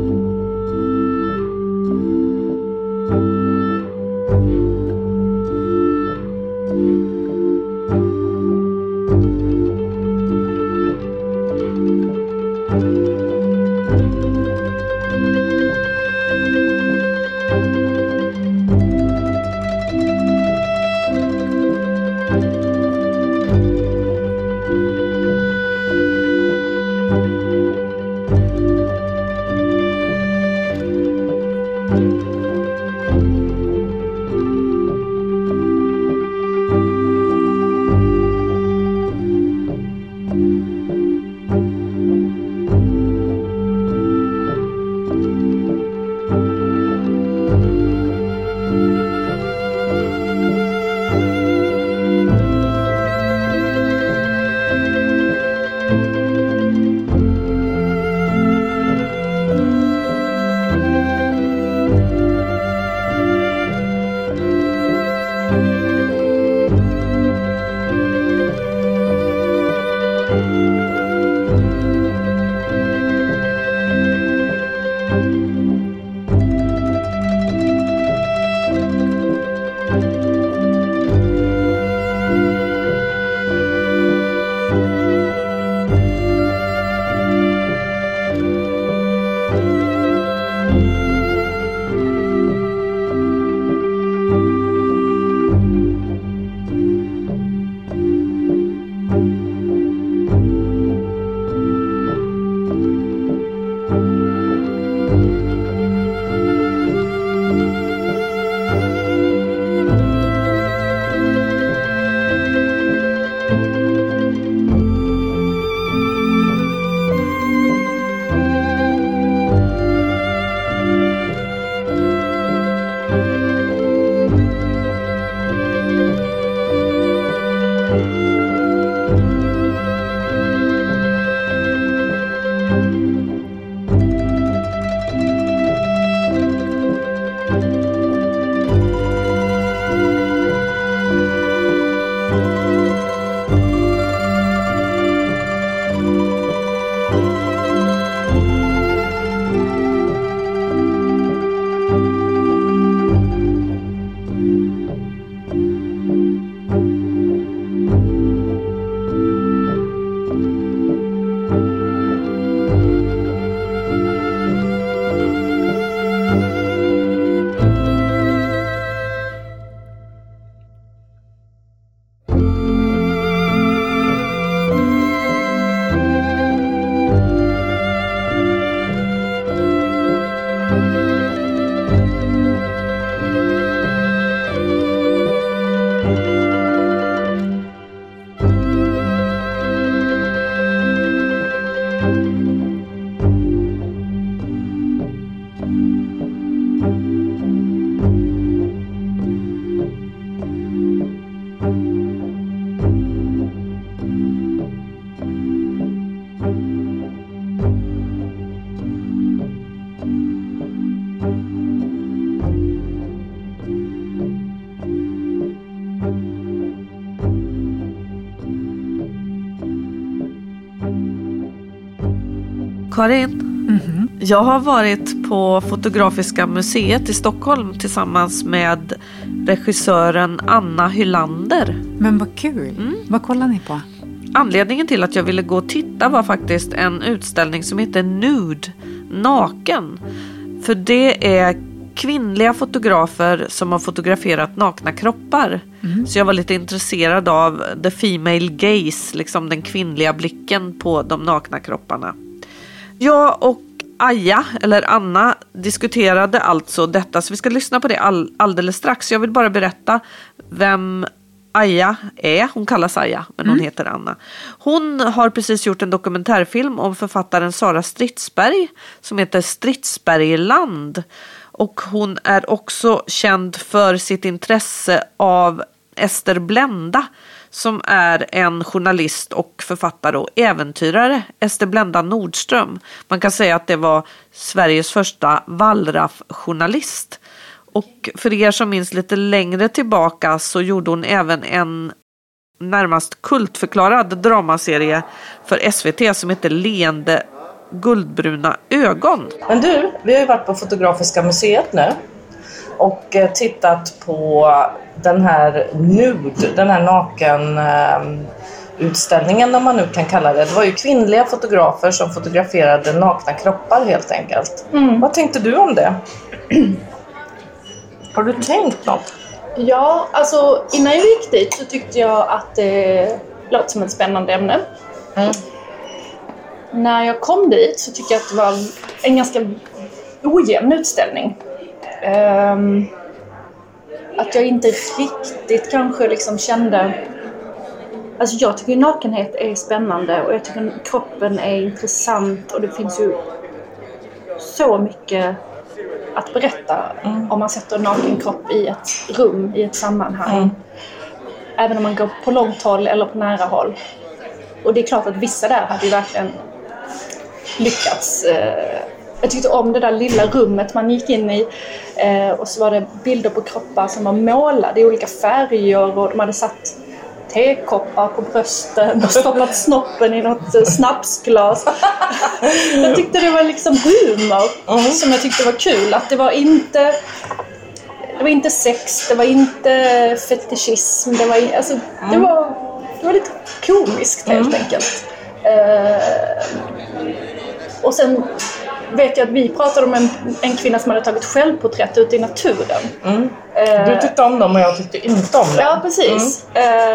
Karin, jag har varit på Fotografiska museet i Stockholm tillsammans med regissören Anna Hylander. Men vad kul. Vad kollar ni på? Anledningen till att jag ville gå och titta var faktiskt en utställning som heter Nude, naken. För det är kvinnliga fotografer som har fotograferat nakna kroppar. Så jag var lite intresserad av the female gaze, liksom den kvinnliga blicken på de nakna kropparna. Jag och Aja, eller Anna, diskuterade alltså detta, så vi ska lyssna på det alldeles strax. Jag vill bara berätta vem Aja är, hon kallas Aja, men hon heter Anna. Hon har precis gjort en dokumentärfilm om författaren Sara Stridsberg som heter Stridsbergland. Och hon är också känd för sitt intresse av Ester Blenda som är en journalist och författare och äventyrare. Ester Blenda Nordström. Man kan säga att det var Sveriges första wallraff-journalist. Och för er som minns lite längre tillbaka så gjorde hon även en närmast kultförklarad dramaserie för SVT som heter Leende guldbruna ögon. Men du, vi har ju varit på Fotografiska museet nu och tittat på den här nude, den här naken utställningen om man nu kan kalla det. Det var ju kvinnliga fotografer som fotograferade nakna kroppar helt enkelt. Vad tänkte du om det? Har du tänkt något? Ja, alltså innan jag gick dit så tyckte jag att det låt som ett spännande ämne. När jag kom dit så tycker jag att det var en ganska ojämn utställning. Att jag inte riktigt kanske liksom kände... Alltså jag tycker nakenhet är spännande och jag tycker kroppen är intressant och det finns ju så mycket att berätta om man sätter en naken kropp i ett rum, i ett sammanhang. Även om man går på långt håll eller på nära håll. Och det är klart att vissa där hade ju verkligen lyckats. Jag tyckte om det där lilla rummet man gick in i. Och så var det bilder på kroppar som var målade i olika färger och de hade satt tekoppar på brösten och stoppat snoppen i något snapsglas. Jag tyckte det var liksom humor som jag tyckte var kul. Att det var inte sex, det var inte fetischism, det var lite komiskt helt enkelt. Och sen vet jag att vi pratade om en kvinna som hade tagit självporträtt ute i naturen. Du tyckte om dem och jag tyckte inte om dem. Ja, precis.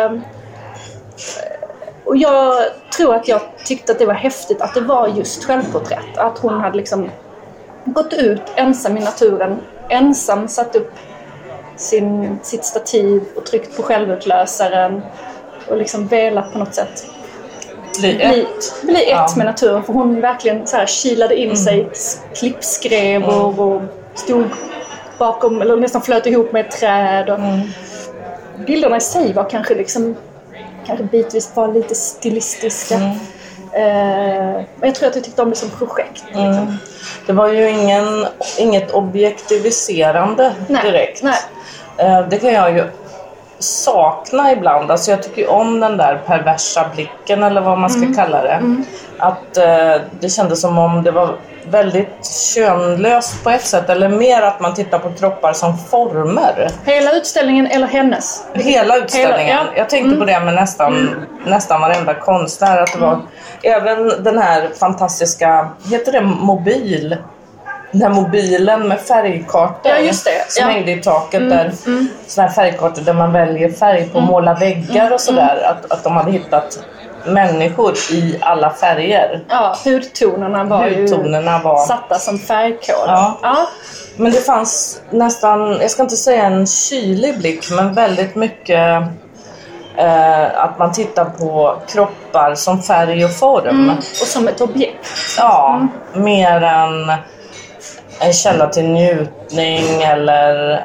Och jag tror att jag tyckte att det var häftigt att det var just självporträtt. Att hon hade liksom gått ut ensam i naturen, ensam satt upp sitt stativ och tryckt på självutlösaren och liksom velat på något sätt bli ett med naturen. För hon verkligen så här kilade in sig, klippskrev och stod bakom, eller nästan flöt ihop med ett träd. Och bilderna i sig var kanske bitvis var lite stilistiska. Men jag tror att jag tyckte om det som projekt. Liksom. Det var ju inget objektiviserande direkt. Nej. Det kan jag ju sakna ibland. Alltså jag tycker om den där perversa blicken eller vad man ska kalla det. Att det kändes som om det var väldigt könlöst på ett sätt. Eller mer att man tittar på kroppar som former. Hela utställningen eller hennes? Hela utställningen. Jag tänkte på det med nästan varenda konstnär. Att det var även den här fantastiska, heter det mobil? Den här mobilen med färgkartor. Ja, just det. Som hängde i taket där. Såna här färgkartor där man väljer färg på måla väggar och sådär. Att de hade hittat människor i alla färger. Ja, hudtonerna var satta som färgkod. Ja. Men det fanns nästan, jag ska inte säga en kylig blick, men väldigt mycket att man tittar på kroppar som färg och form. Och som ett objekt. Ja, mer än en källa till njutning eller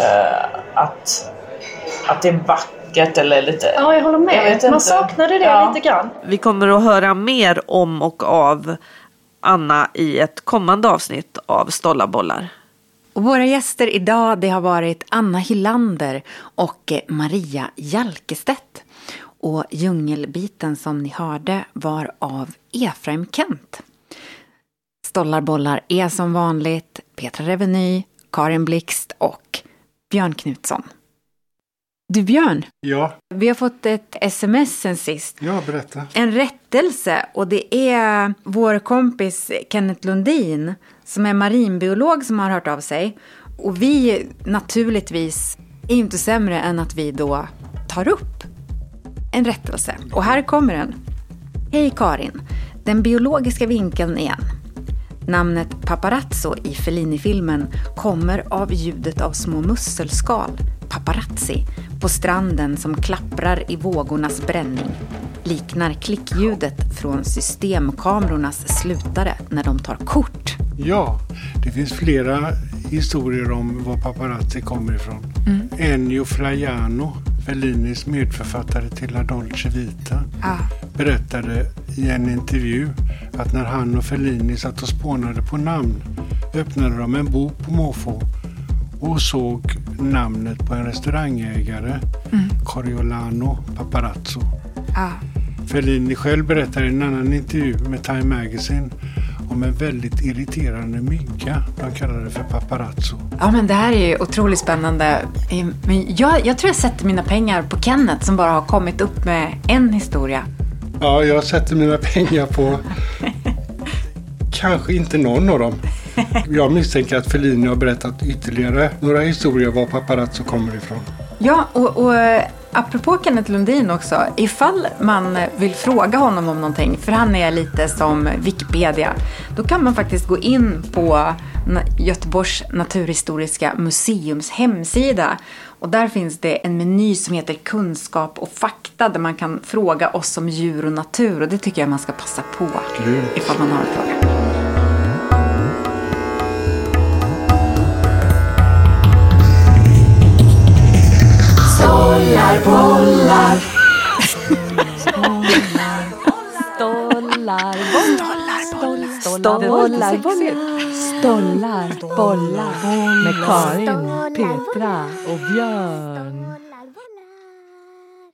att det är vackert eller lite... Ja, jag håller med. Man saknade det lite grann. Vi kommer att höra mer om och av Anna i ett kommande avsnitt av Stollabollar. Och våra gäster idag, det har varit Anna Hylander och Maria Jalkestedt. Och djungelbiten som ni hörde var av Efraim Kent. Stollarbollar är som vanligt Petra Reveny, Karin Blixt och Björn Knutsson. Du Björn, ja. Vi har fått ett sms sen sist. Ja, berätta. En rättelse, och det är vår kompis Kenneth Lundin som är marinbiolog som har hört av sig. Och vi naturligtvis är inte sämre än att vi då tar upp en rättelse. Och här kommer den. Hej Karin, den biologiska vinkeln igen. Namnet paparazzo i Fellini-filmen kommer av ljudet av små musselskal, paparazzi, på stranden som klapprar i vågornas bränning liknar klickljudet från systemkamerornas slutare när de tar kort. Ja, det finns flera historier om var paparazzi kommer ifrån. Ennio Flaiano, Fellinis medförfattare till La Dolce Vita, berättade i en intervju att när han och Fellini satt och spånade på namn öppnade de en bok på måfå och såg namnet på en restaurangägare, Coriolano Paparazzo. Fellini själv berättade i en annan intervju med Time Magazine om en väldigt irriterande mygga. De kallade det för paparazzo. Ja, men det här är ju otroligt spännande. Men jag tror jag sätter mina pengar på Kenneth som bara har kommit upp med en historia. Ja, jag sätter mina pengar på kanske inte någon av dem. Jag misstänker att Fellini har berättat ytterligare några historier var paparazzo kommer ifrån. Ja, och apropå Kenneth Lundin också, ifall man vill fråga honom om någonting, för han är lite som Wikipedia, då kan man faktiskt gå in på Göteborgs naturhistoriska museums hemsida. Och där finns det en meny som heter kunskap och fakta där man kan fråga oss om djur och natur. Och det tycker jag man ska passa på ifall man har en fråga. Stollar, bollar. Stollar, bollar med Karin, Petra och Björn.